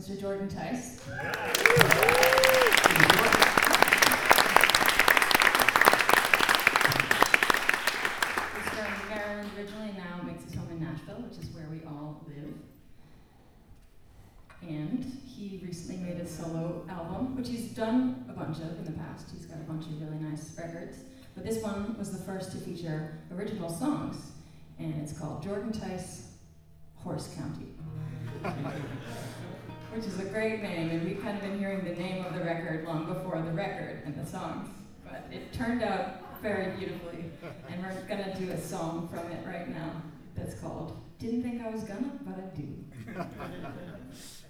Mr. Jordan Tice. He's from Maryland originally, now makes his home in Nashville, which is where we all live. And he recently made a solo album, which he's done a bunch of in the past. He's got a bunch of really nice records. But this one was the first to feature original songs, and it's called Jordan Tice, Horse County. Which is a great name, and we've kind of been hearing the name of the record long before the record and the songs. But it turned out very beautifully, and we're gonna do a song from it right now that's called Didn't Think I Was Gonna, But I Do.